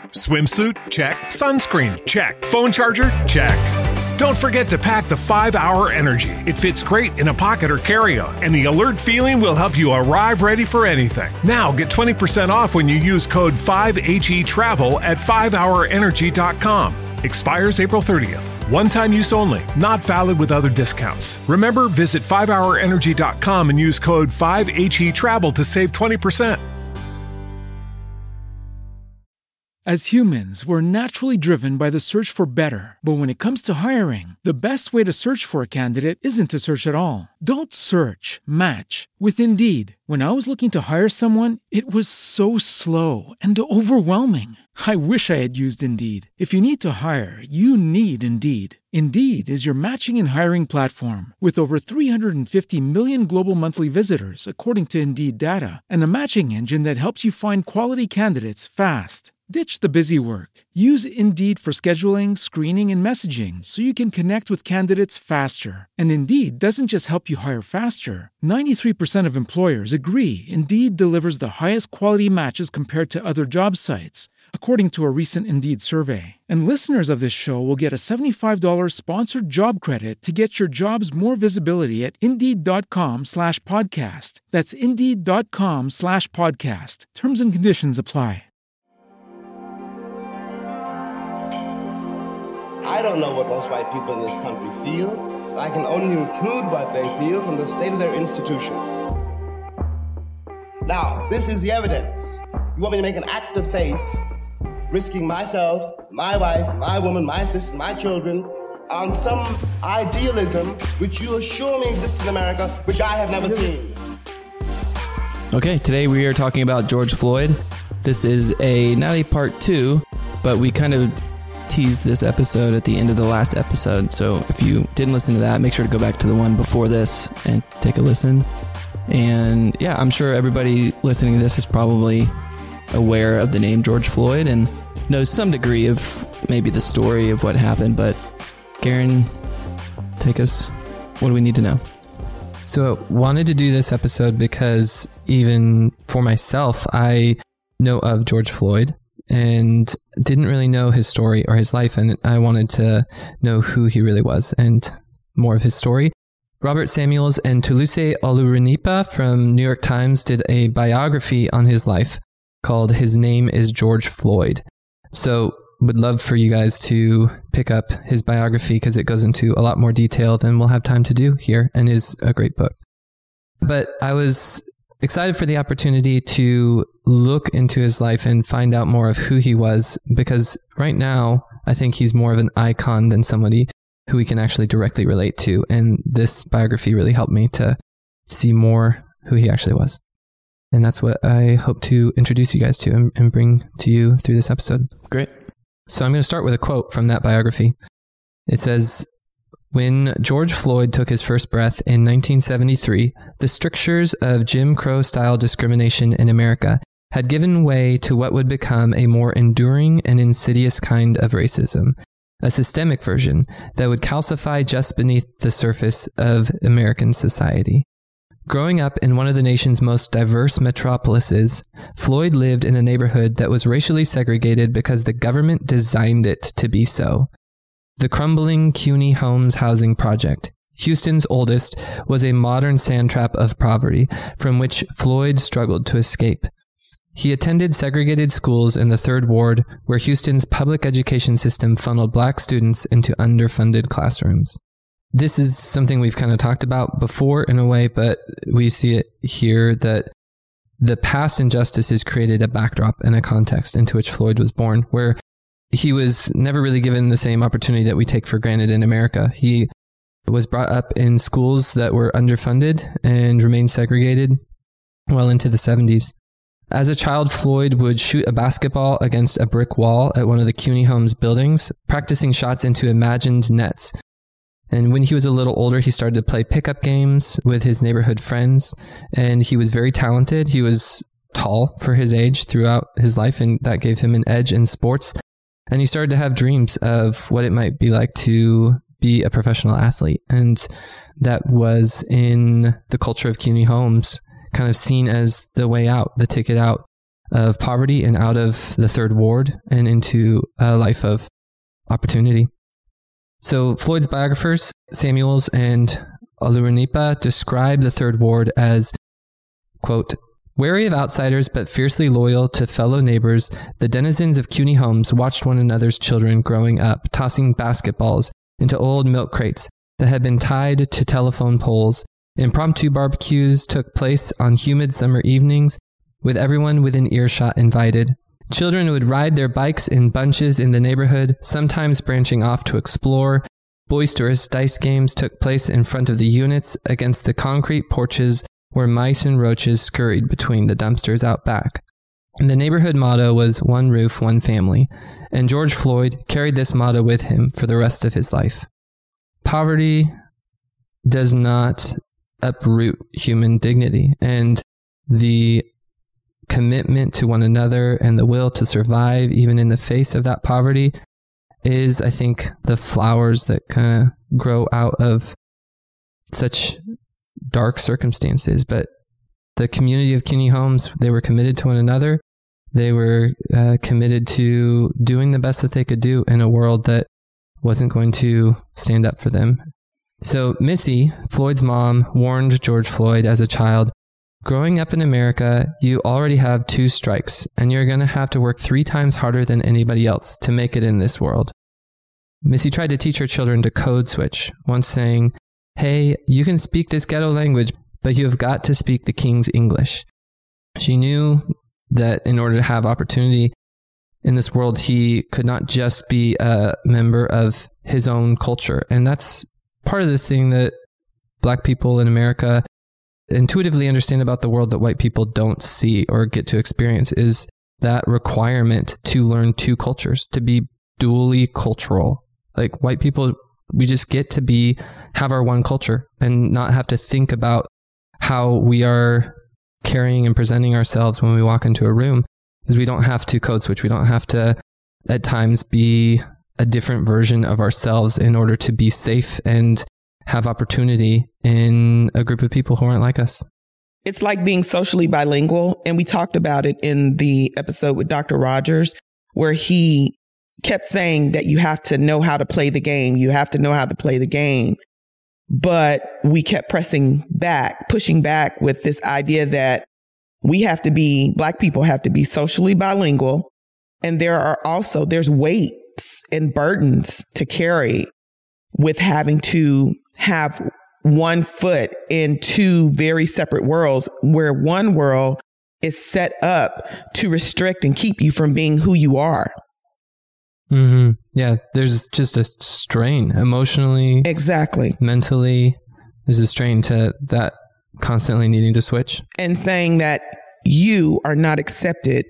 Swimsuit? Check. Sunscreen? Check. Phone charger? Check. Don't forget to pack the 5-Hour Energy. It fits great in a pocket or carry-on, and the alert feeling will help you arrive ready for anything. Now get 20% off when you use code 5HETRAVEL at 5hourenergy.com. Expires April 30th. One-time use only. Not valid with other discounts. Remember, visit 5hourenergy.com and use code 5HETRAVEL to save 20%. As humans, we're naturally driven by the search for better. But when it comes to hiring, the best way to search for a candidate isn't to search at all. Don't search, match with Indeed. When I was looking to hire someone, it was so slow and overwhelming. I wish I had used Indeed. If you need to hire, you need Indeed. Indeed is your matching and hiring platform with over 350 million global monthly visitors, according to Indeed data, and a matching engine that helps you find quality candidates fast. Ditch the busy work. Use Indeed for scheduling, screening, and messaging so you can connect with candidates faster. And Indeed doesn't just help you hire faster. 93% of employers agree Indeed delivers the highest quality matches compared to other job sites, according to a recent Indeed survey. And listeners of this show will get a $75 sponsored job credit to get your jobs more visibility at Indeed.com/podcast. That's Indeed.com/podcast. Terms and conditions apply. I don't know what most white people in this country feel, but I can only include what they feel from the state of their institutions. Now, this is the evidence. You want me to make an act of faith, risking myself, my wife, my woman, my sister, my children, on some idealism which you assure me exists in America, which I have never seen. Okay, today we are talking about George Floyd. This is not a part 2, but we kind of teased this episode at the end of the last episode. So if you didn't listen to that, make sure to go back to the one before this and take a listen. And yeah, I'm sure everybody listening to this is probably aware of the name George Floyd and knows some degree of maybe the story of what happened. But Garen, take us. What do we need to know? So I wanted to do this episode because even for myself, I know of George Floyd and didn't really know his story or his life, and I wanted to know who he really was and more of his story. Robert Samuels and Toulouse Olurinipa from New York Times did a biography on his life called His Name is George Floyd. So would love for you guys to pick up his biography because it goes into a lot more detail than we'll have time to do here and is a great book. But I was excited for the opportunity to look into his life and find out more of who he was, because right now I think he's more of an icon than somebody who we can actually directly relate to. And this biography really helped me to see more who he actually was. And that's what I hope to introduce you guys to and bring to you through this episode. Great. So I'm going to start with a quote from that biography. It says, "When George Floyd took his first breath in 1973, the strictures of Jim Crow-style discrimination in America had given way to what would become a more enduring and insidious kind of racism, a systemic version that would calcify just beneath the surface of American society. Growing up in one of the nation's most diverse metropolises, Floyd lived in a neighborhood that was racially segregated because the government designed it to be so. The crumbling CUNY Homes housing project, Houston's oldest, was a modern sandtrap of poverty from which Floyd struggled to escape. He attended segregated schools in the Third Ward, where Houston's public education system funneled black students into underfunded classrooms." This is something we've kind of talked about before in a way, but we see it here that the past injustices created a backdrop and a context into which Floyd was born, where he was never really given the same opportunity that we take for granted in America. He was brought up in schools that were underfunded and remained segregated well into the 70s. As a child, Floyd would shoot a basketball against a brick wall at one of the CUNY Homes buildings, practicing shots into imagined nets. And when he was a little older, he started to play pickup games with his neighborhood friends, and he was very talented. He was tall for his age throughout his life, and that gave him an edge in sports. And he started to have dreams of what it might be like to be a professional athlete. And that was in the culture of CUNY Homes, kind of seen as the way out, the ticket out of poverty and out of the third ward and into a life of opportunity. So Floyd's biographers, Samuels and Olorunnipa, describe the third ward as, quote, wary of outsiders but fiercely loyal to fellow neighbors, the denizens of CUNY homes watched one another's children growing up, tossing basketballs into old milk crates that had been tied to telephone poles. Impromptu barbecues took place on humid summer evenings, with everyone within earshot invited. Children would ride their bikes in bunches in the neighborhood, sometimes branching off to explore. Boisterous dice games took place in front of the units against the concrete porches where mice and roaches scurried between the dumpsters out back. And the neighborhood motto was one roof, one family, and George Floyd carried this motto with him for the rest of his life. Poverty does not uproot human dignity, and the commitment to one another and the will to survive even in the face of that poverty is, I think, the flowers that kind of grow out of such dark circumstances. But the community of CUNY homes, they were committed to one another. They were committed to doing the best that they could do in a world that wasn't going to stand up for them. So Missy, Floyd's mom, warned George Floyd as a child, growing up in America, you already have 2 strikes, and you're going to have to work 3 times harder than anybody else to make it in this world. Missy tried to teach her children to code switch, once saying, hey, you can speak this ghetto language, but you have got to speak the King's English. She knew that in order to have opportunity in this world, he could not just be a member of his own culture. And that's part of the thing that Black people in America intuitively understand about the world that white people don't see or get to experience, is that requirement to learn 2 cultures, to be dually cultural. Like white people, we just get to have our one culture and not have to think about how we are carrying and presenting ourselves when we walk into a room, because we don't have to code switch. We don't have to at times be a different version of ourselves in order to be safe and have opportunity in a group of people who aren't like us. It's like being socially bilingual. And we talked about it in the episode with Dr. Rogers, where he kept saying that you have to know how to play the game. You have to know how to play the game. But we kept pushing back with this idea that Black people have to be socially bilingual. And there's weights and burdens to carry with having to have one foot in 2 very separate worlds, where one world is set up to restrict and keep you from being who you are. Mm-hmm. Yeah, there's just a strain emotionally. Exactly. Mentally, there's a strain to that constantly needing to switch. And saying that you are not accepted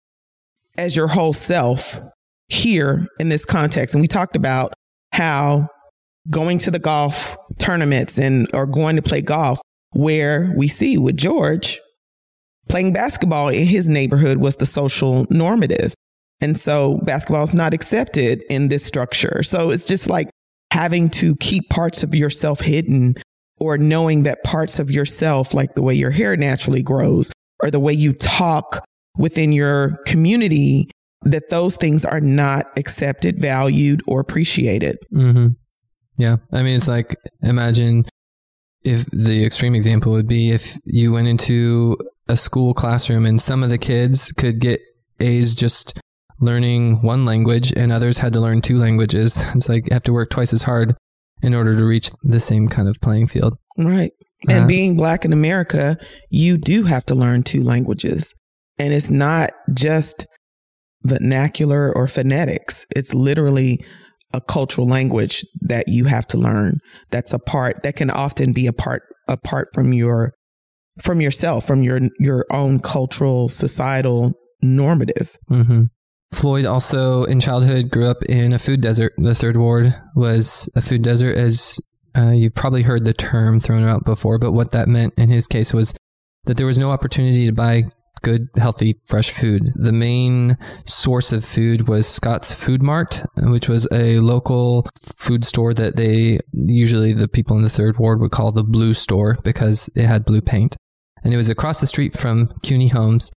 as your whole self here in this context. And we talked about how going to the golf tournaments or going to play golf, where we see with George, playing basketball in his neighborhood was the social normative. And so basketball is not accepted in this structure. So it's just like having to keep parts of yourself hidden, or knowing that parts of yourself, like the way your hair naturally grows or the way you talk within your community, that those things are not accepted, valued, or appreciated. Mm-hmm. Yeah. I mean, it's like, imagine if the extreme example would be if you went into a school classroom and some of the kids could get A's just learning one language and others had to learn 2 languages. It's like you have to work twice as hard in order to reach the same kind of playing field. Right. And being Black in America, you do have to learn 2 languages. And it's not just vernacular or phonetics. It's literally a cultural language that you have to learn. That can often be apart from yourself, from your own cultural, societal normative. Mm-hmm. Floyd also in childhood grew up in a food desert. The third ward was a food desert, as you've probably heard the term thrown out before, but what that meant in his case was that there was no opportunity to buy good, healthy, fresh food. The main source of food was Scott's Food Mart, which was a local food store that usually the people in the third ward would call the blue store because it had blue paint. And it was across the street from CUNY homes.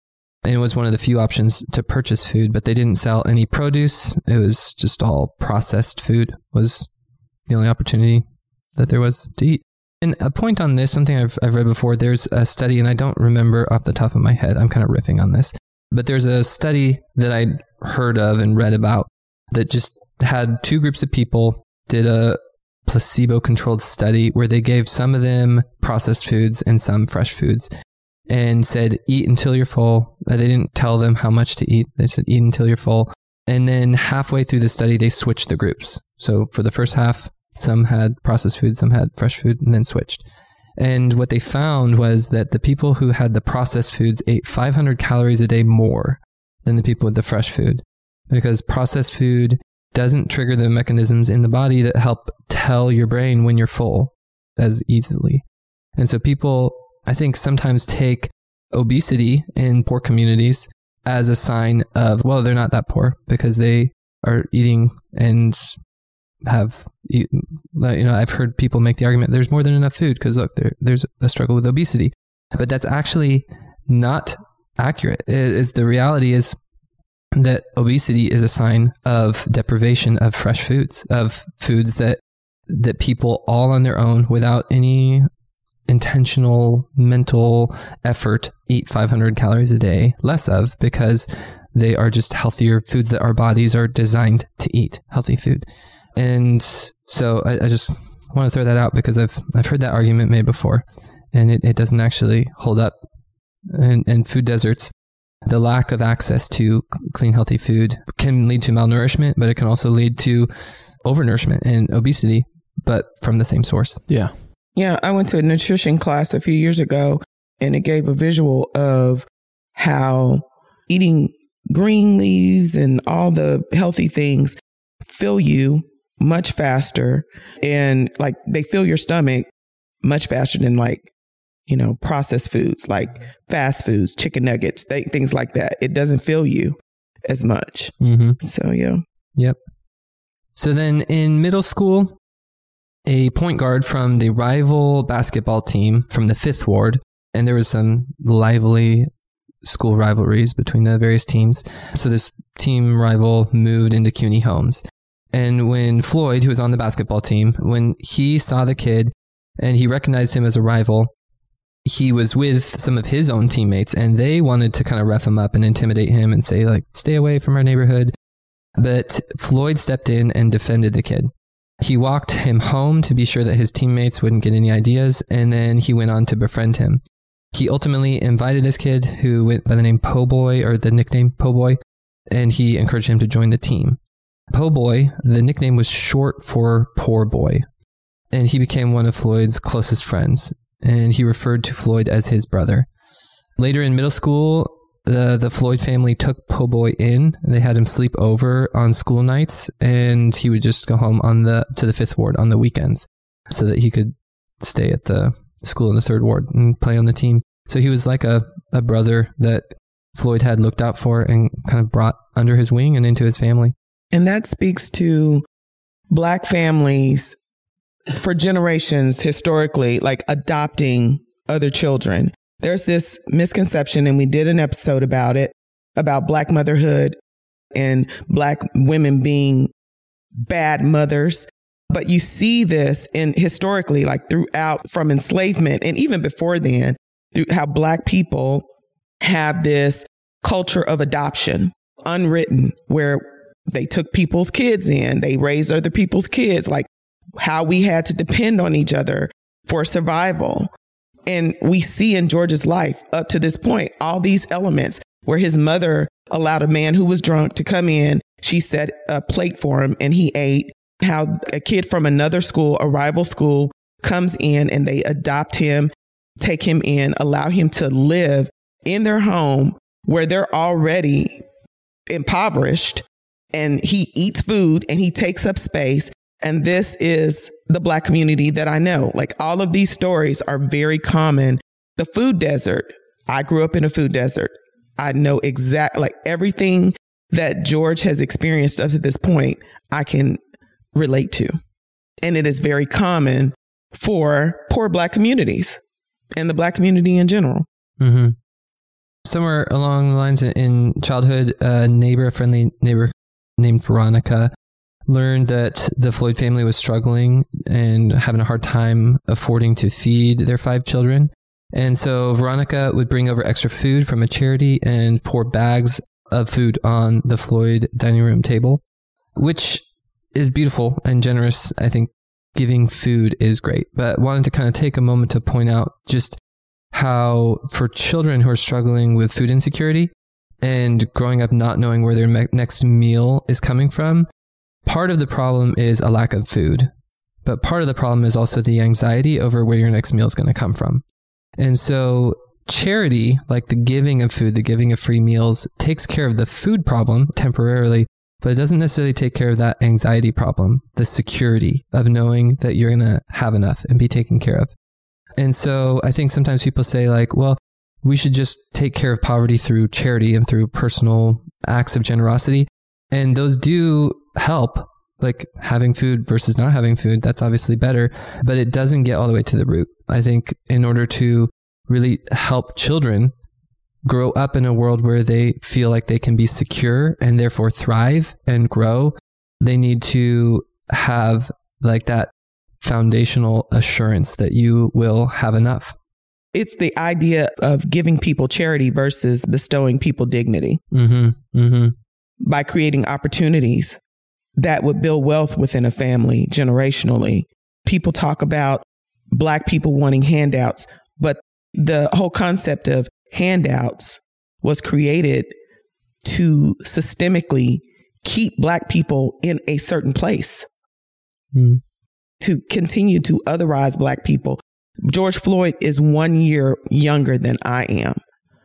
And it was one of the few options to purchase food, but they didn't sell any produce. It was just all processed food was the only opportunity that there was to eat. And a point on this, something I've read before, there's a study, and I don't remember off the top of my head, I'm kind of riffing on this, but there's a study that I'd heard of and read about that just had two groups of people, did a placebo-controlled study where they gave some of them processed foods and some fresh foods and said, eat until you're full. They didn't tell them how much to eat. They said, eat until you're full. And then halfway through the study, they switched the groups. So for the first half, some had processed food, some had fresh food, and then switched. And what they found was that the people who had the processed foods ate 500 calories a day more than the people with the fresh food, because processed food doesn't trigger the mechanisms in the body that help tell your brain when you're full as easily. And so people, I think, sometimes take obesity in poor communities as a sign of, well, they're not that poor because they are eating and have, I've heard people make the argument there's more than enough food because look, there's a struggle with obesity. But that's actually not accurate. The reality is that obesity is a sign of deprivation of fresh foods, of foods that people all on their own without any intentional mental effort eat 500 calories a day less of, because they are just healthier foods that our bodies are designed to eat, healthy food. And so I just want to throw that out because I've heard that argument made before, and it doesn't actually hold up. And food deserts, the lack of access to clean, healthy food can lead to malnourishment, but it can also lead to overnourishment and obesity, but from the same source. Yeah. Yeah. I went to a nutrition class a few years ago, and it gave a visual of how eating green leaves and all the healthy things fill you much faster, and like they fill your stomach much faster than processed foods like fast foods, chicken nuggets, things like that. It doesn't fill you as much. Mm-hmm. So, yeah. Yep. So then in middle school, a point guard from the rival basketball team from the 5th Ward, and there was some lively school rivalries between the various teams. So this team rival moved into CUNY homes. And when Floyd, who was on the basketball team, when he saw the kid and he recognized him as a rival, he was with some of his own teammates, and they wanted to kind of rough him up and intimidate him and say, like, stay away from our neighborhood. But Floyd stepped in and defended the kid. He walked him home to be sure that his teammates wouldn't get any ideas, and then he went on to befriend him. He ultimately invited this kid, who went by the name Po' Boy, or the nickname Po' Boy, and he encouraged him to join the team. Po' Boy, the nickname was short for poor boy, and he became one of Floyd's closest friends, and he referred to Floyd as his brother. Later in middle school, the Floyd family took Po' Boy in. They had him sleep over on school nights, and he would just go home to the 5th Ward on the weekends so that he could stay at the school in the 3rd Ward and play on the team. So he was like a brother that Floyd had looked out for and kind of brought under his wing and into his family. And that speaks to Black families for generations historically, like adopting other children. There's this misconception, and we did an episode about it, about Black motherhood and Black women being bad mothers. But you see this historically, like throughout, from enslavement and even before then, through how Black people have this culture of adoption, unwritten, where they took people's kids in, they raised other people's kids, like how we had to depend on each other for survival. And we see in George's life up to this point, all these elements where his mother allowed a man who was drunk to come in. She set a plate for him and he ate. How a kid from another school, a rival school, comes in and they adopt him, take him in, allow him to live in their home where they're already impoverished, and he eats food and he takes up space. And this is the Black community that I know. Like, all of these stories are very common. The food desert. I grew up in a food desert. I know like everything that George has experienced up to this point, I can relate to. And it is very common for poor Black communities and the Black community in general. Mm-hmm. somewhere along the lines in childhood, a friendly neighbor named Veronica learned that the Floyd family was struggling and having a hard time affording to feed their 5 children. And so Veronica would bring over extra food from a charity and pour bags of food on the Floyd dining room table, which is beautiful and generous. I think giving food is great, but wanted to kind of take a moment to point out just how for children who are struggling with food insecurity and growing up not knowing where their next meal is coming from, part of the problem is a lack of food, but part of the problem is also the anxiety over where your next meal is going to come from. And so charity, like the giving of food, the giving of free meals, takes care of the food problem temporarily, but it doesn't necessarily take care of that anxiety problem, the security of knowing that you're going to have enough and be taken care of. And so I think sometimes people say like, well, we should just take care of poverty through charity and through personal acts of generosity. And those do help, like having food versus not having food. That's obviously better, but it doesn't get all the way to the root. I think in order to really help children grow up in a world where they feel like they can be secure and therefore thrive and grow, they need to have like that foundational assurance that you will have enough. It's the idea of giving people charity versus bestowing people dignity by creating opportunities that would build wealth within a family generationally. People talk about Black people wanting handouts, but the whole concept of handouts was created to systemically keep Black people in a certain place, to continue to otherize Black people. George Floyd is 1 year younger than I am.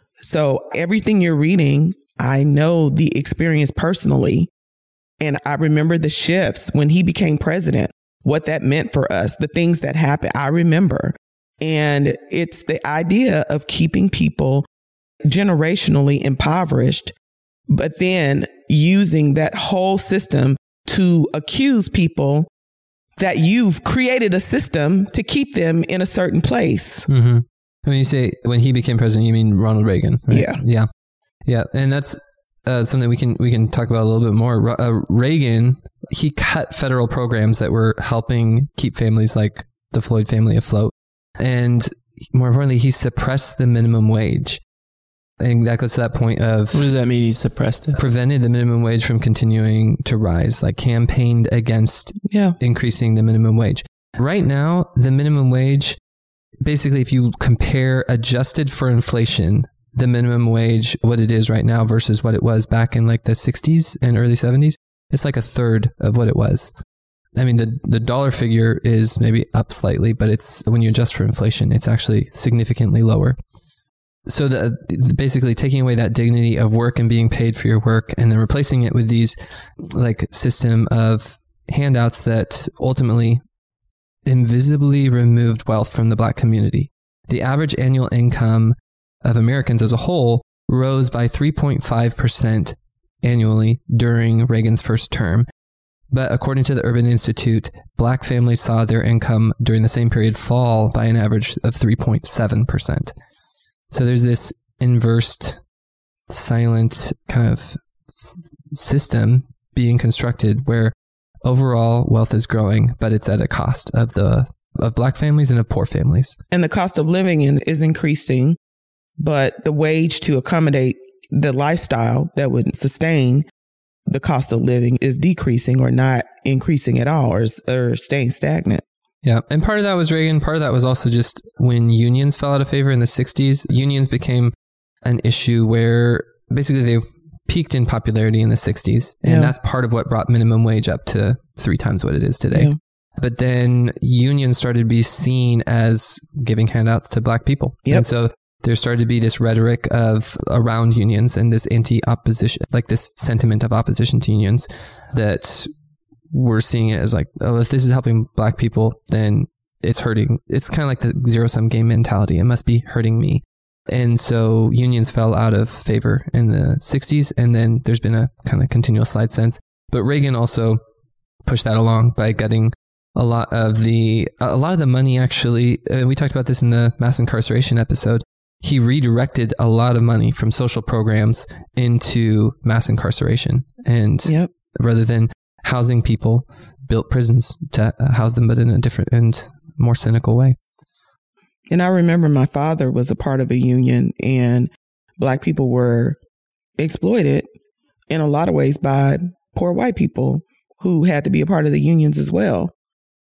So everything you're reading, I know the experience personally. And I remember the shifts when he became president, what that meant for us, the things that happened. I remember. And it's the idea of keeping people generationally impoverished, but then using that whole system to accuse people that you've created a system to keep them in a certain place. When you say when he became president, you mean Ronald Reagan, right? Yeah. And that's something we can talk about a little bit more. Reagan, he cut federal programs that were helping keep families like the Floyd family afloat. And more importantly, he suppressed the minimum wage. And that goes to that point of... What does that mean? He suppressed it? Prevented the minimum wage from continuing to rise, like campaigned against increasing the minimum wage. Right now, the minimum wage, basically, if you compare adjusted for inflation, the minimum wage, what it is right now versus what it was back in like the 60s and early 70s, it's like a third of what it was. I mean, the dollar figure is maybe up slightly, but it's when you adjust for inflation, it's actually significantly lower. So basically taking away that dignity of work and being paid for your work and then replacing it with these like system of handouts that ultimately invisibly removed wealth from the Black community. The average annual income of Americans as a whole rose by 3.5% annually during Reagan's first term. But according to the Urban Institute, Black families saw their income during the same period fall by an average of 3.7%. So there's this inversed, silent kind of system being constructed where overall wealth is growing, but it's at a cost of Black families and of poor families. And the cost of living is increasing, but the wage to accommodate the lifestyle that would sustain the cost of living is decreasing or not increasing at all or staying stagnant. Yeah. And part of that was Reagan. Part of that was also just when unions fell out of favor in the 60s. Unions became an issue where basically they peaked in popularity in the 60s. And that's part of what brought minimum wage up to 3 times what it is today. Yeah. But then unions started to be seen as giving handouts to Black people. Yep. And so there started to be this rhetoric of around unions and this anti-opposition, like this sentiment of opposition to unions that we're seeing it as like, oh, if this is helping Black people, then it's hurting. It's kind of like the zero-sum game mentality. It must be hurting me. And so unions fell out of favor in the 60s. And then there's been a kind of continual slide since. But Reagan also pushed that along by getting a lot of the money, actually. We talked about this in the mass incarceration episode. he redirected a lot of money from social programs into mass incarceration. And rather than housing people, built prisons to house them, but in a different and more cynical way. And I remember my father was a part of a union, and Black people were exploited in a lot of ways by poor white people who had to be a part of the unions as well.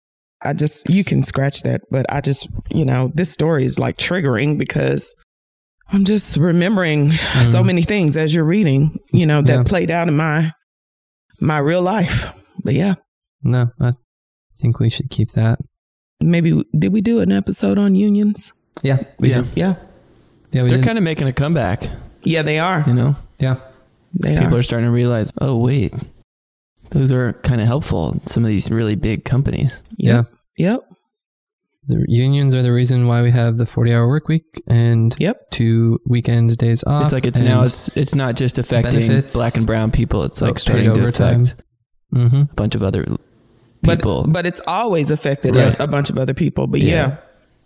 You can scratch that, but this story is like triggering because I'm just remembering so many things as you're reading, that played out in my real life. But yeah. No, I think we should keep that. Maybe, did we do an episode on unions? Yeah. Yeah. They're kind of making a comeback. Yeah, they are. Yeah. People are starting to realize, oh, wait, those are kind of helpful. Some of these really big companies. Yeah. Yep. The unions are the reason why we have the 40-hour work week and 2 weekend days off. It's like it's not just affecting benefits, Black and brown people. It's like starting to affect a bunch of other people. But it's always affected a bunch of other people. But yeah.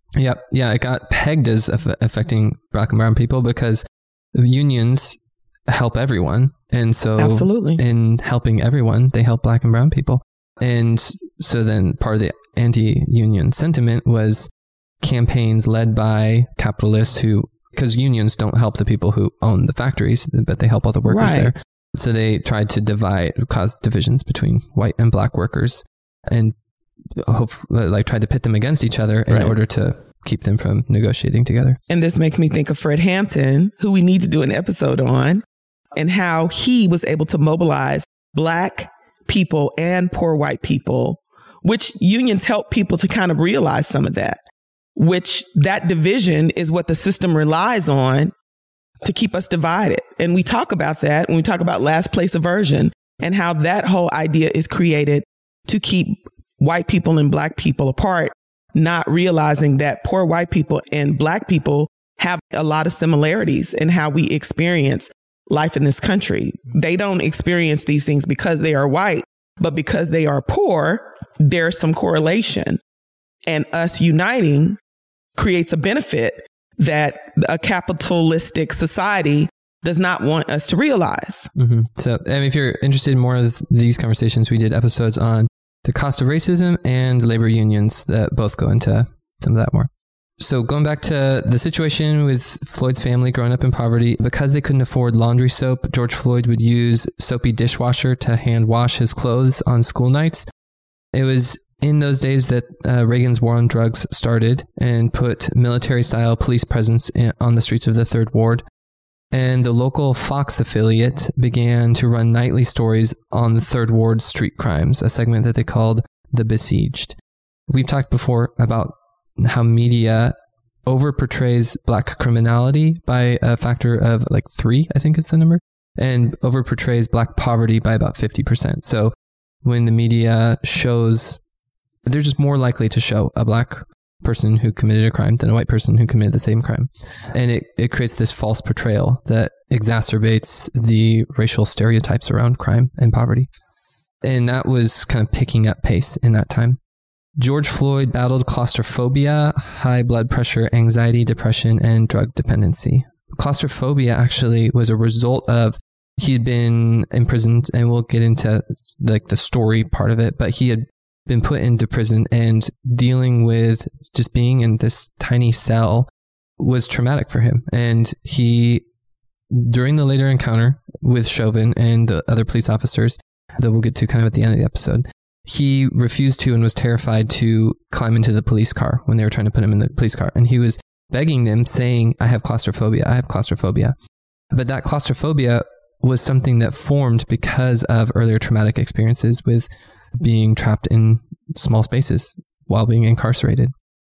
It got pegged as affecting Black and brown people because the unions help everyone. And so absolutely, in helping everyone, they help Black and brown people. And so then part of the anti-union sentiment was campaigns led by capitalists because unions don't help the people who own the factories, but they help all the workers there. So they tried to cause divisions between white and Black workers and tried to pit them against each other in order to keep them from negotiating together. And this makes me think of Fred Hampton, who we need to do an episode on, and how he was able to mobilize Black people and poor white people, which unions help people to kind of realize some of that, which that division is what the system relies on to keep us divided. And we talk about that when we talk about last place aversion and how that whole idea is created to keep white people and Black people apart, not realizing that poor white people and Black people have a lot of similarities in how we experience life in this country. They don't experience these things because they are white, but because they are poor, there's some correlation. And us uniting creates a benefit that a capitalistic society does not want us to realize. So, and if you're interested in more of these conversations, we did episodes on the cost of racism and labor unions that both go into some of that more. So going back to the situation with Floyd's family growing up in poverty, because they couldn't afford laundry soap, George Floyd would use soapy dishwasher to hand wash his clothes on school nights. It was in those days that Reagan's war on drugs started and put military-style police presence on the streets of the Third Ward. And the local Fox affiliate began to run nightly stories on the Third Ward street crimes, a segment that they called The Besieged. We've talked before about how media overportrays Black criminality by a factor of like 3, I think is the number, and overportrays Black poverty by about 50%. So when the media shows, they're just more likely to show a Black person who committed a crime than a white person who committed the same crime. And it creates this false portrayal that exacerbates the racial stereotypes around crime and poverty. And that was kind of picking up pace in that time. George Floyd battled claustrophobia, high blood pressure, anxiety, depression, and drug dependency. Claustrophobia actually was a result of, he had been imprisoned, and we'll get into like the story part of it, but he had been put into prison, and dealing with just being in this tiny cell was traumatic for him. And he, during the later encounter with Chauvin and the other police officers that we'll get to kind of at the end of the episode, he refused to and was terrified to climb into the police car when they were trying to put him in the police car. And he was begging them, saying, I have claustrophobia. I have claustrophobia. But that claustrophobia was something that formed because of earlier traumatic experiences with being trapped in small spaces while being incarcerated.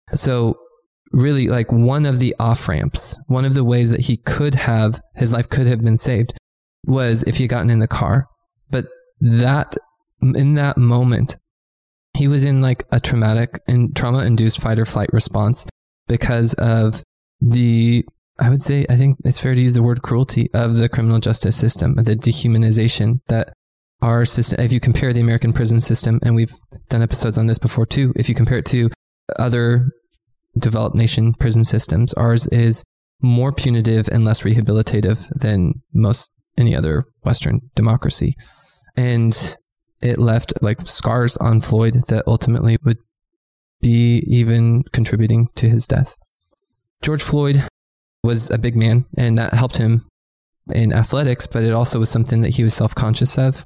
So really, like, one of the off-ramps, one of the ways that his life could have been saved was if he had gotten in the car. But in that moment, he was in like a trauma-induced fight or flight response because of I think it's fair to use the word cruelty of the criminal justice system, the dehumanization that our system, if you compare the American prison system, and we've done episodes on this before too, if you compare it to other developed nation prison systems, ours is more punitive and less rehabilitative than most any other Western democracy. And it left like scars on Floyd that ultimately would be even contributing to his death. George Floyd was a big man, and that helped him in athletics, but it also was something that he was self-conscious of.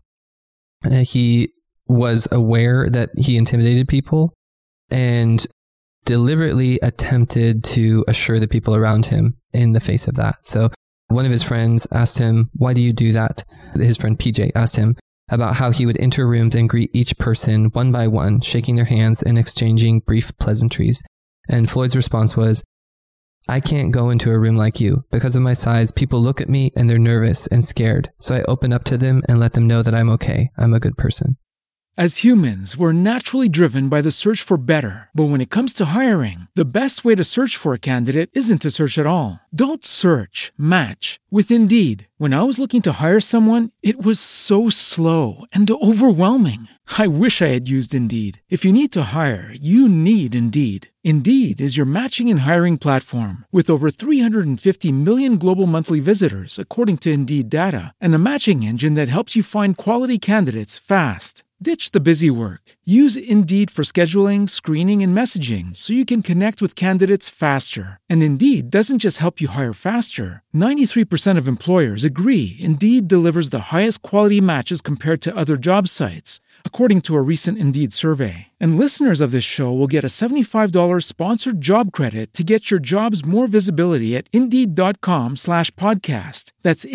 He was aware that he intimidated people and deliberately attempted to assure the people around him in the face of that. So one of his friends asked him, "Why do you do that?" His friend PJ asked him about how he would enter rooms and greet each person one by one, shaking their hands and exchanging brief pleasantries. And Floyd's response was, "I can't go into a room like you. Because of my size, people look at me and they're nervous and scared. So I open up to them and let them know that I'm okay. I'm a good person." As humans, we're naturally driven by the search for better. But when it comes to hiring, the best way to search for a candidate isn't to search at all. Don't search, match with Indeed. When I was looking to hire someone, it was so slow and overwhelming. I wish I had used Indeed. If you need to hire, you need Indeed. Indeed is your matching and hiring platform with over 350 million global monthly visitors, according to Indeed data, and a matching engine that helps you find quality candidates fast. Ditch the busy work. Use Indeed for scheduling, screening, and messaging so you can connect with candidates faster. And Indeed doesn't just help you hire faster. 93% of employers agree Indeed delivers the highest quality matches compared to other job sites, according to a recent Indeed survey. And listeners of this show will get a $75 sponsored job credit to get your jobs more visibility at Indeed.com/podcast. That's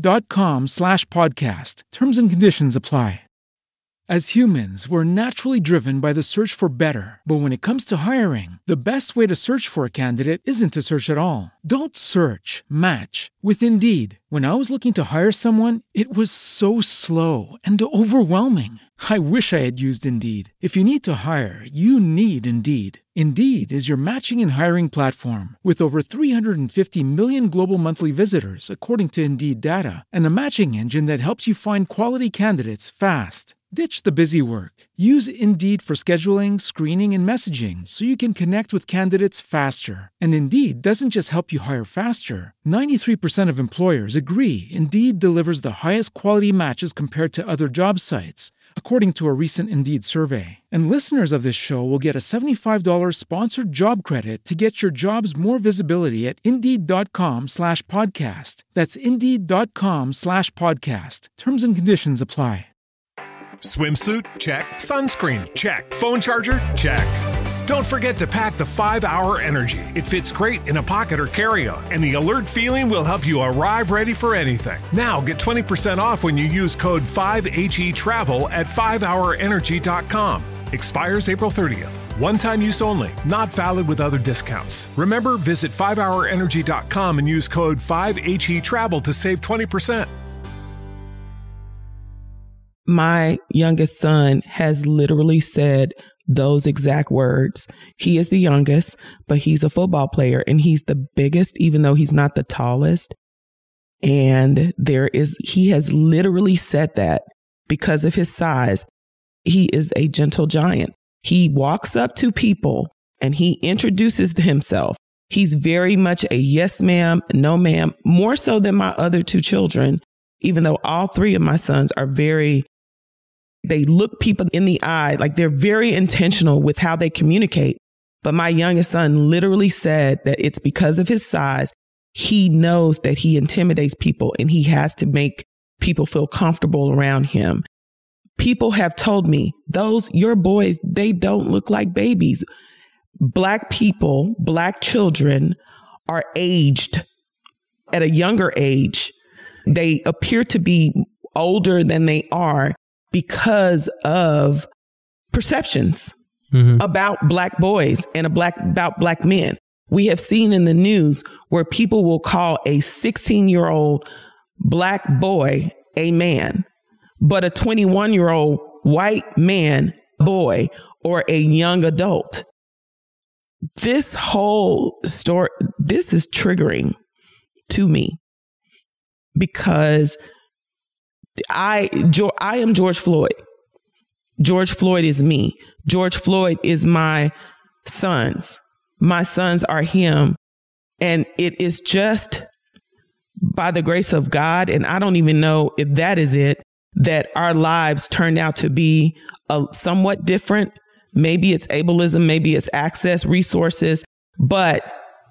Indeed.com/podcast. Terms and conditions apply. As humans, we're naturally driven by the search for better. But when it comes to hiring, the best way to search for a candidate isn't to search at all. Don't search, match with Indeed. When I was looking to hire someone, it was so slow and overwhelming. I wish I had used Indeed. If you need to hire, you need Indeed. Indeed is your matching and hiring platform with over 350 million global monthly visitors, according to Indeed data, and a matching engine that helps you find quality candidates fast. Ditch the busy work. Use Indeed for scheduling, screening, and messaging so you can connect with candidates faster. And Indeed doesn't just help you hire faster. 93% of employers agree Indeed delivers the highest quality matches compared to other job sites, according to a recent Indeed survey. And listeners of this show will get a $75 sponsored job credit to get your jobs more visibility at Indeed.com/podcast. That's Indeed.com/podcast. Terms and conditions apply. Swimsuit? Check. Sunscreen? Check. Phone charger? Check. Don't forget to pack the 5-Hour Energy. It fits great in a pocket or carry-on, and the alert feeling will help you arrive ready for anything. Now get 20% off when you use code 5HETRAVEL at 5hourenergy.com. Expires April 30th. One-time use only. Not valid with other discounts. Remember, visit 5hourenergy.com and use code 5HETRAVEL to save 20%. My youngest son has literally said those exact words. He is the youngest, but he's a football player and he's the biggest, even though he's not the tallest. And he has literally said that because of his size. He is a gentle giant. He walks up to people and he introduces himself. He's very much a yes, ma'am, no, ma'am, more so than my other two children, even though all three of my sons are they look people in the eye, like they're very intentional with how they communicate. But my youngest son literally said that it's because of his size. He knows that he intimidates people and he has to make people feel comfortable around him. People have told me, your boys, they don't look like babies. Black people, Black children are aged at a younger age. They appear to be older than they are because of perceptions about Black boys and about Black men. We have seen in the news where people will call a 16-year-old Black boy a man, but a 21-year-old white man, boy, or a young adult. This whole story, this is triggering to me because I am George Floyd. George Floyd is me. George Floyd is my sons. My sons are him. And it is just by the grace of God, and I don't even know if that is it, that our lives turned out to be somewhat different. Maybe it's ableism, maybe it's access, resources, but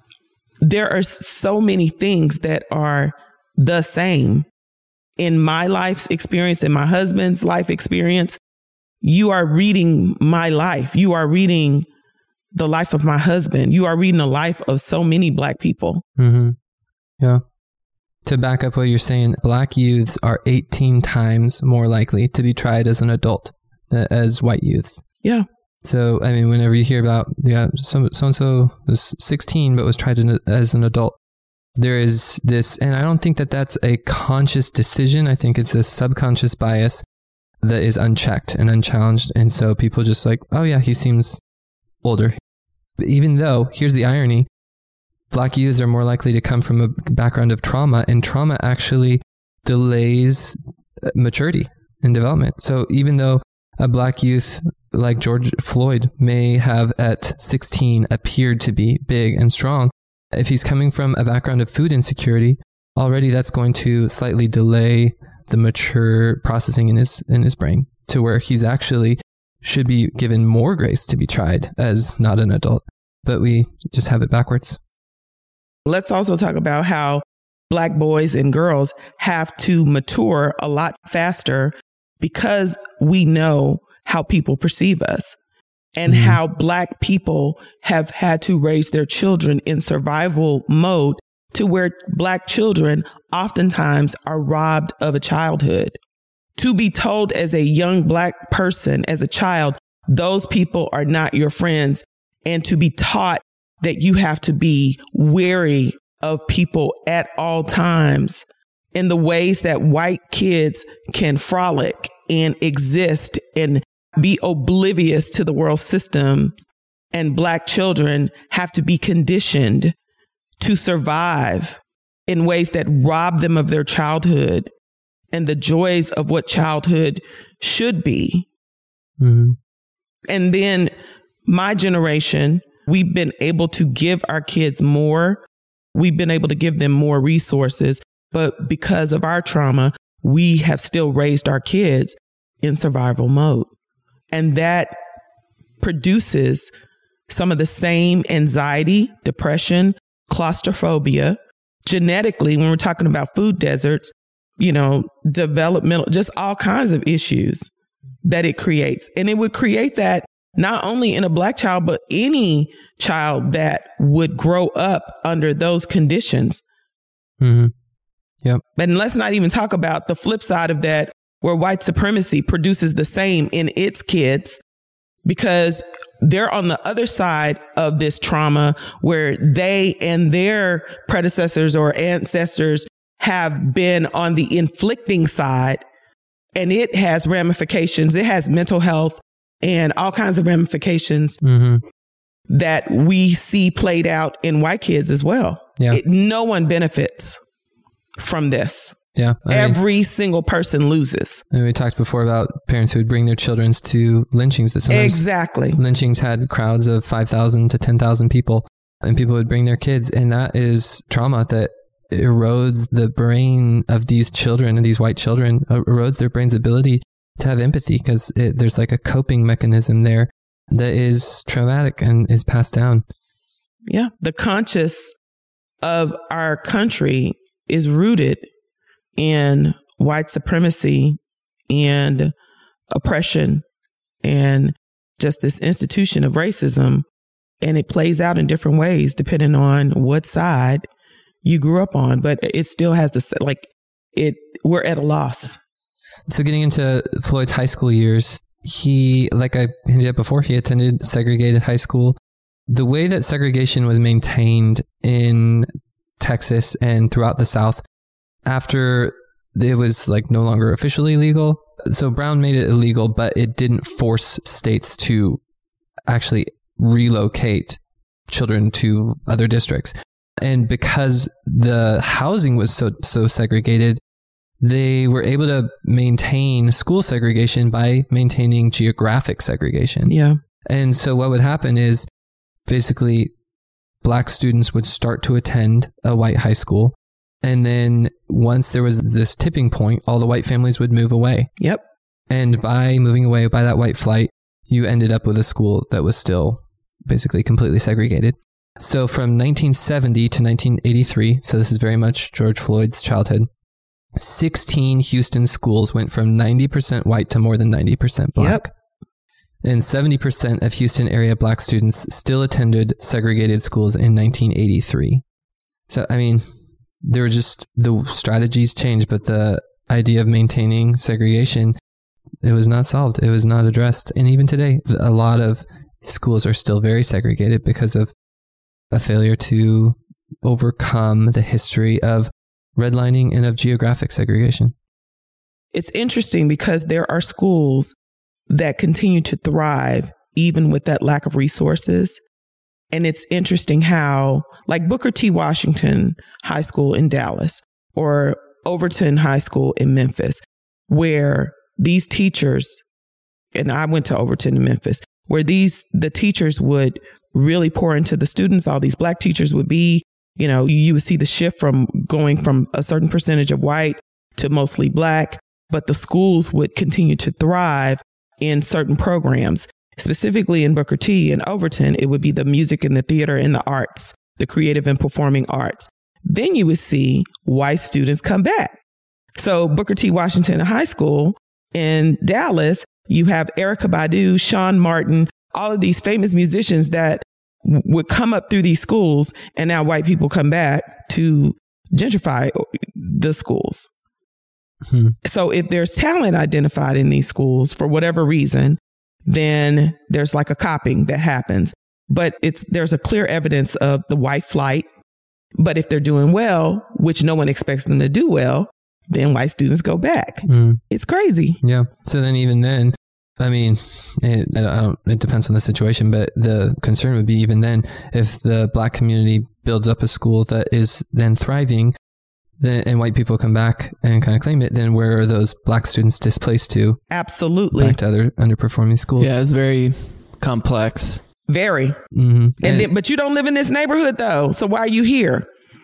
there are so many things that are the same. In my life's experience, in my husband's life experience, you are reading my life. You are reading the life of my husband. You are reading the life of so many Black people. Mm-hmm. Yeah. To back up what you're saying, Black youths are 18 times more likely to be tried as an adult as white youths. Yeah. So, I mean, whenever you hear about, so-and-so was 16 but was tried as an adult, there is this, and I don't think that that's a conscious decision. I think it's a subconscious bias that is unchecked and unchallenged. And so people just like, oh yeah, he seems older. But even though, here's the irony, Black youths are more likely to come from a background of trauma, and trauma actually delays maturity and development. So even though a Black youth like George Floyd may have at 16 appeared to be big and strong, if he's coming from a background of food insecurity, already that's going to slightly delay the mature processing in his brain to where he's actually should be given more grace to be tried as not an adult. But we just have it backwards. Let's also talk about how Black boys and girls have to mature a lot faster because we know how people perceive us. And how Black people have had to raise their children in survival mode to where Black children oftentimes are robbed of a childhood. To be told as a young Black person, as a child, those people are not your friends, and to be taught that you have to be wary of people at all times in the ways that white kids can frolic and exist and be oblivious to the world system, and Black children have to be conditioned to survive in ways that rob them of their childhood and the joys of what childhood should be. Mm-hmm. And then my generation, we've been able to give our kids more. We've been able to give them more resources, but because of our trauma, we have still raised our kids in survival mode. And that produces some of the same anxiety, depression, claustrophobia. Genetically, when we're talking about food deserts, developmental, just all kinds of issues that it creates. And it would create that not only in a Black child, but any child that would grow up under those conditions. Mm-hmm. Yep. And let's not even talk about the flip side of that, where white supremacy produces the same in its kids, because they're on the other side of this trauma where they and their predecessors or ancestors have been on the inflicting side, and it has ramifications. It has mental health and all kinds of ramifications that we see played out in white kids as well. Yeah. No one benefits from this. Yeah. Every single person loses. And we talked before about parents who would bring their children to lynchings. That sometimes exactly. Lynchings had crowds of 5,000 to 10,000 people, and people would bring their kids. And that is trauma that erodes the brain of these children, and these white children, erodes their brain's ability to have empathy, because there's like a coping mechanism there that is traumatic and is passed down. Yeah. The conscious of our country is rooted in white supremacy and oppression and just this institution of racism. And it plays out in different ways depending on what side you grew up on. But it still has we're at a loss. So getting into Floyd's high school years, he, like I hinted at before, he attended segregated high school. The way that segregation was maintained in Texas and throughout the South, after it was no longer officially legal. So Brown made it illegal, but it didn't force states to actually relocate children to other districts. And because the housing was so segregated, they were able to maintain school segregation by maintaining geographic segregation. Yeah. And so what would happen is basically black students would start to attend a white high school. And then once there was this tipping point, all the white families would move away. Yep. And by moving away, by that white flight, you ended up with a school that was still basically completely segregated. So from 1970 to 1983, so this is very much George Floyd's childhood, 16 Houston schools went from 90% white to more than 90% black. Yep. And 70% of Houston area black students still attended segregated schools in 1983. So, I mean, there were just, the strategies changed, but the idea of maintaining segregation, it was not solved. It was not addressed. And even today, a lot of schools are still very segregated because of a failure to overcome the history of redlining and of geographic segregation. It's interesting because there are schools that continue to thrive even with that lack of resources. And it's interesting how, like Booker T. Washington High School in Dallas or Overton High School in Memphis, where these teachers, and I went to Overton in Memphis, where the teachers would really pour into the students. All these black teachers would be, you would see the shift from going from a certain percentage of white to mostly black, but the schools would continue to thrive in certain programs. Specifically in Booker T and Overton, it would be the music and the theater and the arts, the creative and performing arts. Then you would see white students come back. So Booker T. Washington High School in Dallas, you have Erykah Badu, Sean Martin, all of these famous musicians that would come up through these schools, and now white people come back to gentrify the schools. So if there's talent identified in these schools for whatever reason, then there's like a copying that happens. But there's a clear evidence of the white flight. But if they're doing well, which no one expects them to do well, then white students go back. It's crazy. Yeah. So then even then, I mean, it depends on the situation, but the concern would be even then, if the black community builds up a school that is then thriving, and white people come back and kind of claim it, then where are those black students displaced to? Absolutely. Back to other underperforming schools. Yeah, it's very complex. Very. Mm-hmm. But you don't live in this neighborhood, though. So why are you here?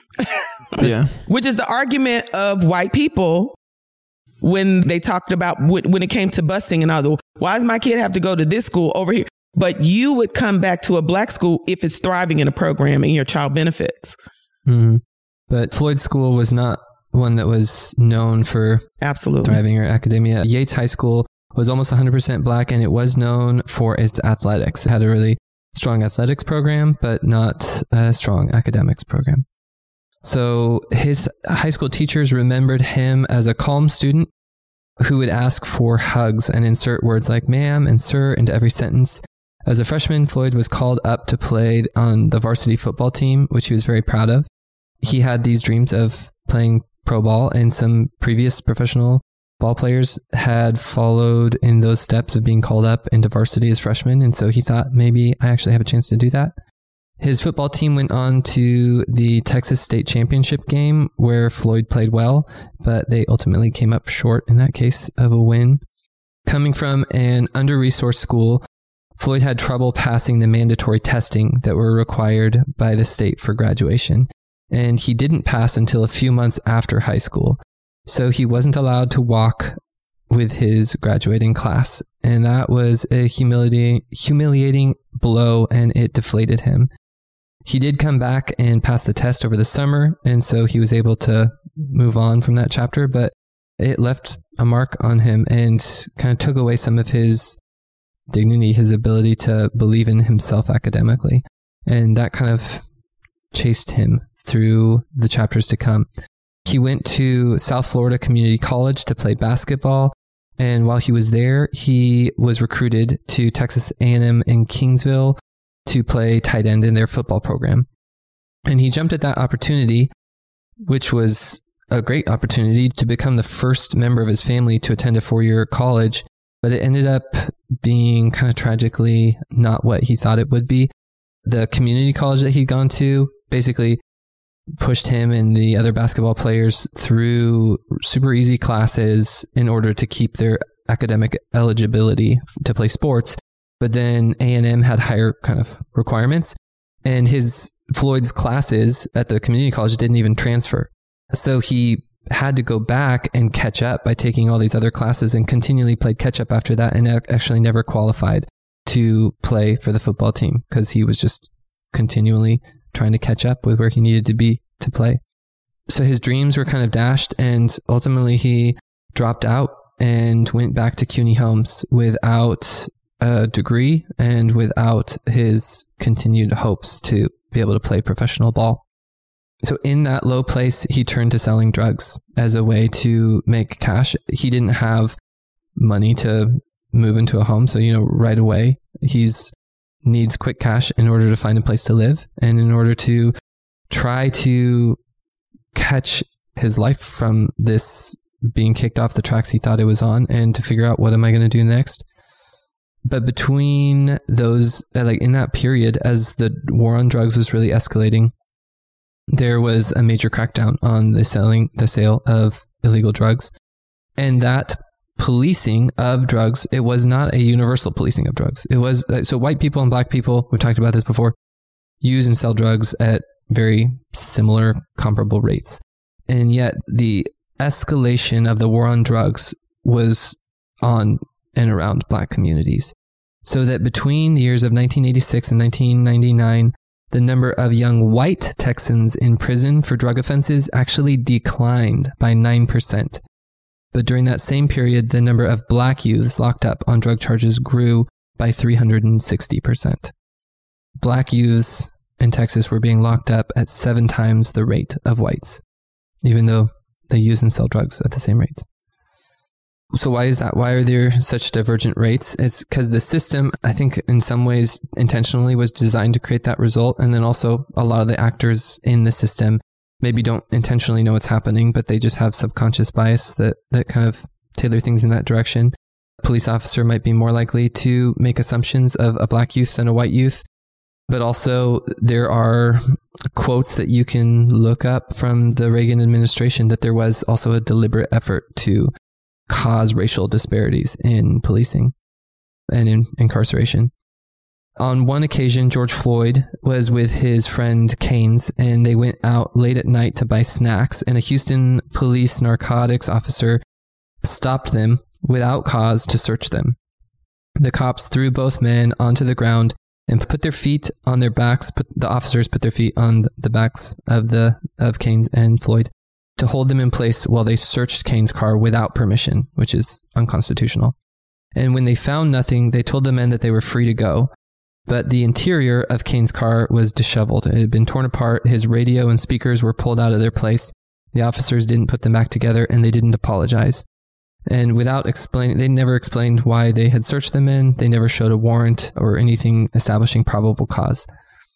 Yeah. Which is the argument of white people when they talked about when it came to busing and all. Why does my kid have to go to this school over here? But you would come back to a black school if it's thriving in a program and your child benefits. Mm-hmm. But Floyd's school was not one that was known for thriving or academia. Yates High School was almost 100% black, and it was known for its athletics. It had a really strong athletics program, but not a strong academics program. So his high school teachers remembered him as a calm student who would ask for hugs and insert words like ma'am and sir into every sentence. As a freshman, Floyd was called up to play on the varsity football team, which he was very proud of. He had these dreams of playing pro ball, and some previous professional ball players had followed in those steps of being called up into varsity as freshmen. And so he thought, maybe I actually have a chance to do that. His football team went on to the Texas State Championship game where Floyd played well, but they ultimately came up short in that case of a win. Coming from an under-resourced school, Floyd had trouble passing the mandatory testing that were required by the state for graduation. And he didn't pass until a few months after high school. So he wasn't allowed to walk with his graduating class. And that was a humiliating blow, and it deflated him. He did come back and pass the test over the summer, and so he was able to move on from that chapter, but it left a mark on him and kind of took away some of his dignity, his ability to believe in himself academically. And that kind of chased him through the chapters to come. He went to South Florida Community College to play basketball. And while he was there, he was recruited to Texas A&M in Kingsville to play tight end in their football program. And he jumped at that opportunity, which was a great opportunity to become the first member of his family to attend a 4-year college. But it ended up being kind of tragically not what he thought it would be. The community college that he'd gone to basically pushed him and the other basketball players through super easy classes in order to keep their academic eligibility to play sports. But then A&M had higher kind of requirements. And Floyd's classes at the community college didn't even transfer. So he had to go back and catch up by taking all these other classes, and continually played catch up after that, and actually never qualified to play for the football team because he was just continually trying to catch up with where he needed to be to play. So his dreams were kind of dashed, and ultimately he dropped out and went back to CUNY Homes without a degree and without his continued hopes to be able to play professional ball. So in that low place, he turned to selling drugs as a way to make cash. He didn't have money to move into a home. So, right away, needs quick cash in order to find a place to live and in order to try to catch his life from this being kicked off the tracks he thought it was on, and to figure out, what am I going to do next? But between those, in that period, as the war on drugs was really escalating, there was a major crackdown on the sale of illegal drugs. And that policing of drugs, it was not a universal policing of drugs. It was, so white people and black people, we've talked about this before, use and sell drugs at very similar, comparable rates. And yet the escalation of the war on drugs was on and around black communities. So that between the years of 1986 and 1999, the number of young white Texans in prison for drug offenses actually declined by 9%. But during that same period, the number of black youths locked up on drug charges grew by 360%. Black youths in Texas were being locked up at 7 times the rate of whites, even though they use and sell drugs at the same rates. So why is that? Why are there such divergent rates? It's because the system, I think in some ways intentionally, was designed to create that result. And then also a lot of the actors in the system maybe don't intentionally know what's happening, but they just have subconscious bias that kind of tailor things in that direction. A police officer might be more likely to make assumptions of a black youth than a white youth. But also there are quotes that you can look up from the Reagan administration that there was also a deliberate effort to cause racial disparities in policing and in incarceration. On one occasion, George Floyd was with his friend Keynes, and they went out late at night to buy snacks, and a Houston police narcotics officer stopped them without cause to search them. The cops threw both men onto the ground and put their feet on their backs. The officers put their feet on the backs of Keynes and Floyd to hold them in place while they searched Keynes' car without permission, which is unconstitutional. And when they found nothing, they told the men that they were free to go. But the interior of Keynes' car was disheveled. It had been torn apart. His radio and speakers were pulled out of their place. The officers didn't put them back together, and they didn't apologize. And without explaining, they never explained why they had searched the men. They never showed a warrant or anything establishing probable cause.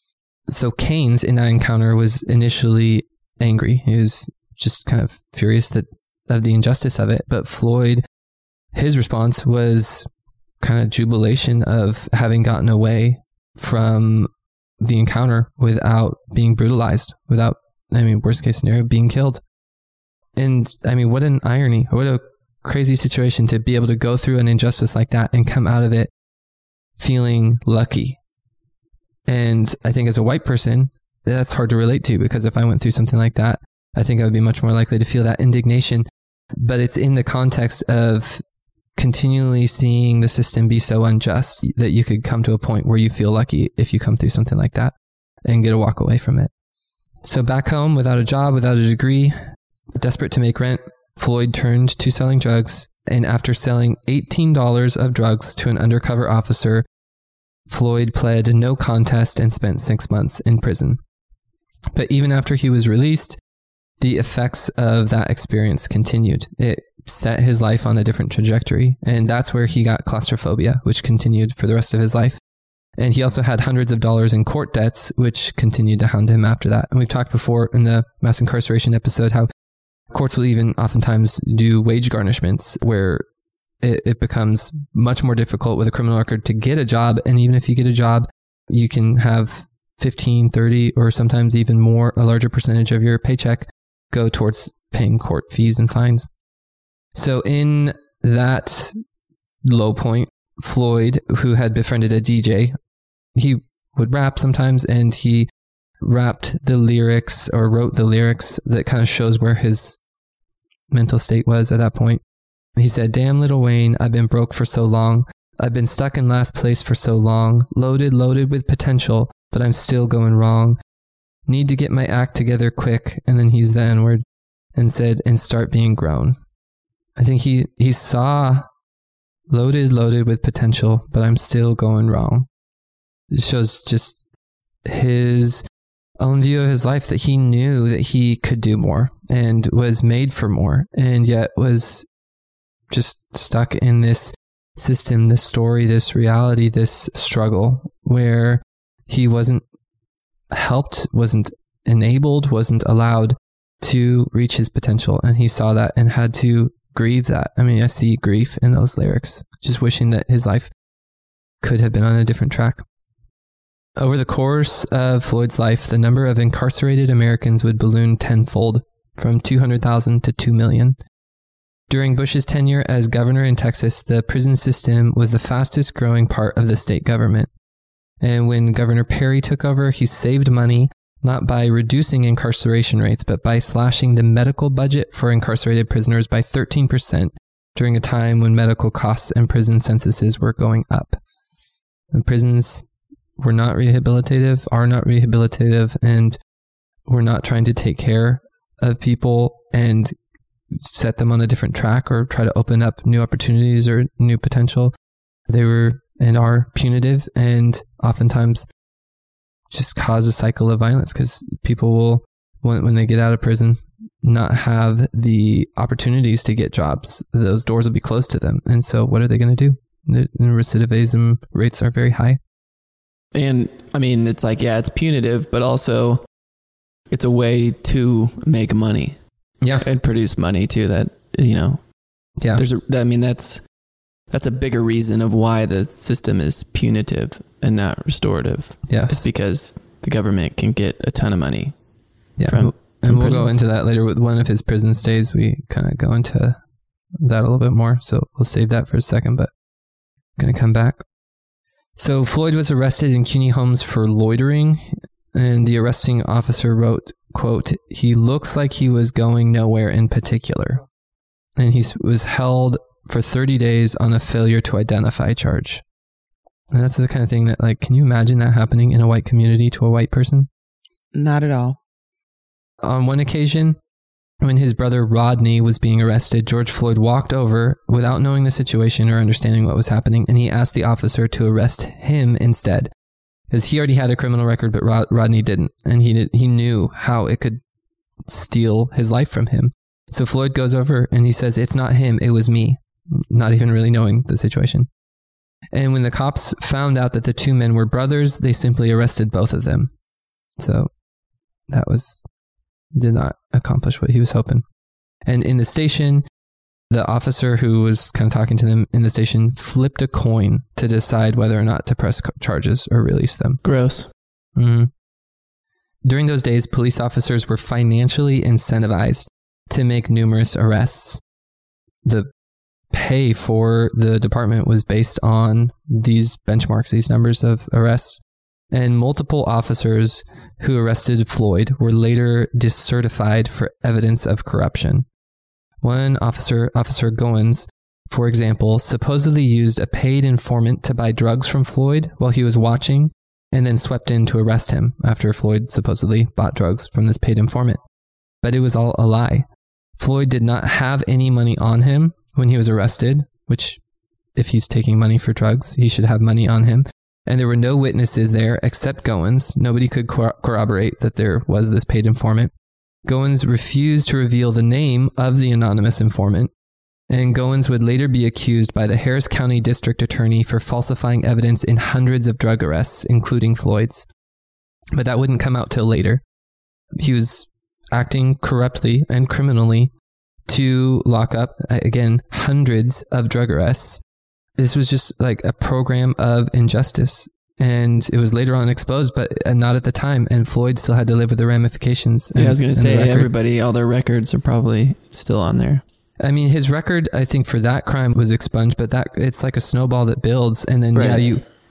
So Keynes, in that encounter, was initially angry. He was just kind of furious of the injustice of it. But Floyd, his response was kind of jubilation of having gotten away from the encounter without being brutalized, without, worst case scenario, being killed. And what an irony, what a crazy situation to be able to go through an injustice like that and come out of it feeling lucky. And I think as a white person, that's hard to relate to, because if I went through something like that, I think I would be much more likely to feel that indignation. But it's in the context of continually seeing the system be so unjust that you could come to a point where you feel lucky if you come through something like that and get a walk away from it. So back home, without a job, without a degree, desperate to make rent, Floyd turned to selling drugs. And after selling $18 of drugs to an undercover officer, Floyd pled no contest and spent 6 months in prison. But even after he was released, the effects of that experience continued. It set his life on a different trajectory. And that's where he got claustrophobia, which continued for the rest of his life. And he also had hundreds of dollars in court debts, which continued to hound him after that. And we've talked before in the mass incarceration episode how courts will even oftentimes do wage garnishments, where it becomes much more difficult with a criminal record to get a job. And even if you get a job, you can have 15, 30, or sometimes even more, a larger percentage of your paycheck go towards paying court fees and fines. So in that low point, Floyd, who had befriended a DJ, he would rap sometimes, and he rapped the lyrics or wrote the lyrics that kind of shows where his mental state was at that point. He said, "Damn Lil Wayne, I've been broke for so long. I've been stuck in last place for so long. Loaded with potential, but I'm still going wrong. Need to get my act together quick." And then he used the N-word and said, "And start being grown." I think he saw loaded with potential, but I'm still going wrong. It shows just his own view of his life, that he knew that he could do more and was made for more, and yet was just stuck in this system, this story, this reality, this struggle where he wasn't helped, wasn't enabled, wasn't allowed to reach his potential. And he saw that and had to grieve that. I mean, I see grief in those lyrics, just wishing that his life could have been on a different track. Over the course of Floyd's life, the number of incarcerated Americans would balloon tenfold, from 200,000 to 2 million. During Bush's tenure as governor in Texas, the prison system was the fastest growing part of the state government. And when Governor Perry took over, he saved money, not by reducing incarceration rates, but by slashing the medical budget for incarcerated prisoners by 13% during a time when medical costs and prison censuses were going up. And prisons were not rehabilitative, are not rehabilitative, and were not trying to take care of people and set them on a different track or try to open up new opportunities or new potential. They were and are punitive, and oftentimes just cause a cycle of violence, because people will, when they get out of prison, not have the opportunities to get jobs. Those doors will be closed to them. And so what are they going to do? The recidivism rates are very high. And I mean, it's like, yeah, it's punitive, but also it's a way to make money. Yeah. And produce money too, that, you know, yeah, that's a bigger reason of why the system is punitive and not restorative. Yes. It's because the government can get a ton of money. Yeah. From we'll prisons. go into that later with one of his prison stays. We kind of go into that a little bit more. So we'll save that for a second, but I'm going to come back. So Floyd was arrested in CUNY Homes for loitering, and the arresting officer wrote, quote, "He looks like he was going nowhere in particular." And he was held for 30 days on a failure to identify charge. And that's the kind of thing that, like, can you imagine that happening in a white community to a white person? Not at all. On one occasion, when his brother Rodney was being arrested, George Floyd walked over without knowing the situation or understanding what was happening, and he asked the officer to arrest him instead, because he already had a criminal record, but Rodney didn't, and he knew how it could steal his life from him. So Floyd goes over and he says, "It's not him, it was me," not even really knowing the situation. And when the cops found out that the two men were brothers, they simply arrested both of them. So that did not accomplish what he was hoping. And in the station, the officer who was kind of talking to them in the station flipped a coin to decide whether or not to press charges or release them. Gross. Mm-hmm. During those days, police officers were financially incentivized to make numerous arrests. The pay for the department was based on these benchmarks, these numbers of arrests. And multiple officers who arrested Floyd were later discertified for evidence of corruption. One officer, Officer Goins, for example, supposedly used a paid informant to buy drugs from Floyd while he was watching, and then swept in to arrest him after Floyd supposedly bought drugs from this paid informant. But it was all a lie. Floyd did not have any money on him when he was arrested, which, if he's taking money for drugs, he should have money on him. And there were no witnesses there except Goins. Nobody could corroborate that there was this paid informant. Goins refused to reveal the name of the anonymous informant, and Goins would later be accused by the Harris County District Attorney for falsifying evidence in hundreds of drug arrests, including Floyd's. But that wouldn't come out till later. He was acting corruptly and criminally to lock up, again, hundreds of drug arrests. This was just like a program of injustice, and it was later on exposed, but not at the time. And Floyd still had to live with the ramifications. Yeah, I was going to say, everybody, all their records are probably still on there. I mean, his record, I think, for that crime was expunged, but it's like a snowball that builds. And then, right. yeah,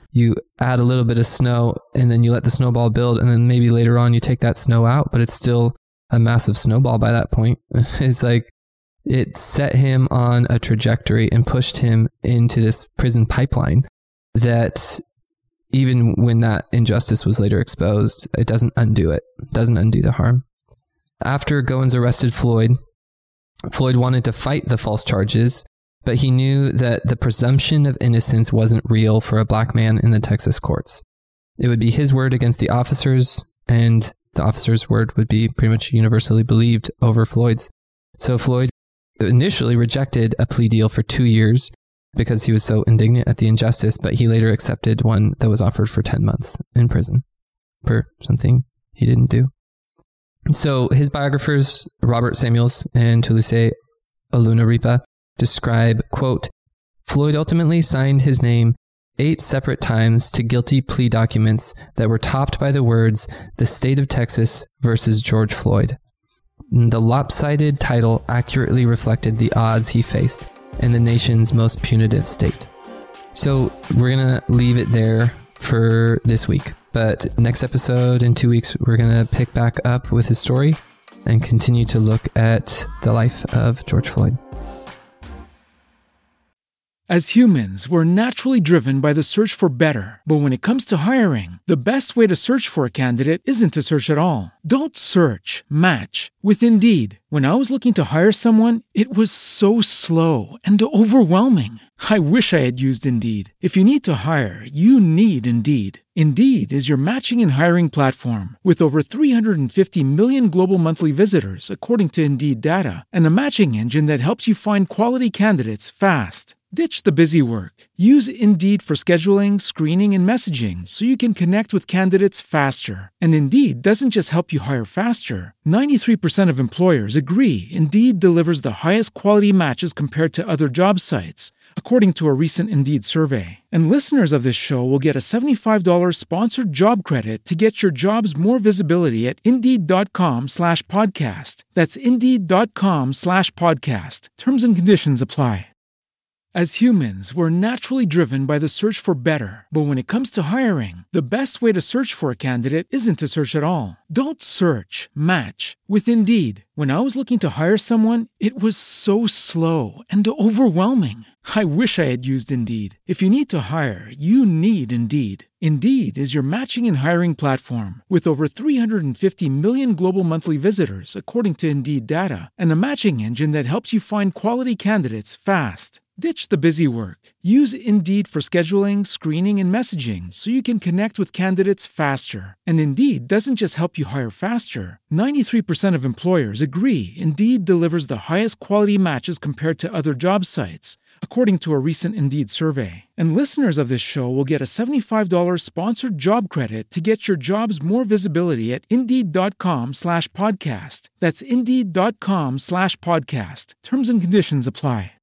you add a little bit of snow and then you let the snowball build, and then maybe later on you take that snow out, but it's still a massive snowball by that point. It's like it set him on a trajectory and pushed him into this prison pipeline that even when that injustice was later exposed, it doesn't undo it. It doesn't undo the harm. After Goins arrested Floyd wanted to fight the false charges, but he knew that the presumption of innocence wasn't real for a black man in the Texas courts. It would be his word against the officers, and the officer's word would be pretty much universally believed over Floyd's. So Floyd initially rejected a plea deal for 2 years because he was so indignant at the injustice, but he later accepted one that was offered for 10 months in prison for something he didn't do. So his biographers, Robert Samuels and Toulouse Olunaripa, describe, quote, Floyd ultimately signed his name 8 separate times to guilty plea documents that were topped by the words, "The State of Texas versus George Floyd." The lopsided title accurately reflected the odds he faced in the nation's most punitive state. So we're going to leave it there for this week. But next episode in 2 weeks, we're going to pick back up with his story and continue to look at the life of George Floyd. As humans, we're naturally driven by the search for better. But when it comes to hiring, the best way to search for a candidate isn't to search at all. Don't search, match with Indeed. When I was looking to hire someone, it was so slow and overwhelming. I wish I had used Indeed. If you need to hire, you need Indeed. Indeed is your matching and hiring platform with over 350 million global monthly visitors, according to Indeed data, and a matching engine that helps you find quality candidates fast. Ditch the busy work. Use Indeed for scheduling, screening, and messaging so you can connect with candidates faster. And Indeed doesn't just help you hire faster. 93% of employers agree Indeed delivers the highest quality matches compared to other job sites, according to a recent Indeed survey. And listeners of this show will get a $75 sponsored job credit to get your jobs more visibility at Indeed.com/podcast. That's Indeed.com/podcast. Terms and conditions apply. As humans, we're naturally driven by the search for better. But when it comes to hiring, the best way to search for a candidate isn't to search at all. Don't search, match with Indeed. When I was looking to hire someone, it was so slow and overwhelming. I wish I had used Indeed. If you need to hire, you need Indeed. Indeed is your matching and hiring platform with over 350 million global monthly visitors, according to Indeed data, and a matching engine that helps you find quality candidates fast. Ditch the busy work. Use Indeed for scheduling, screening, and messaging so you can connect with candidates faster. And Indeed doesn't just help you hire faster. 93% of employers agree Indeed delivers the highest quality matches compared to other job sites, according to a recent Indeed survey. And listeners of this show will get a $75 sponsored job credit to get your jobs more visibility at Indeed.com/podcast. That's Indeed.com/podcast. Terms and conditions apply.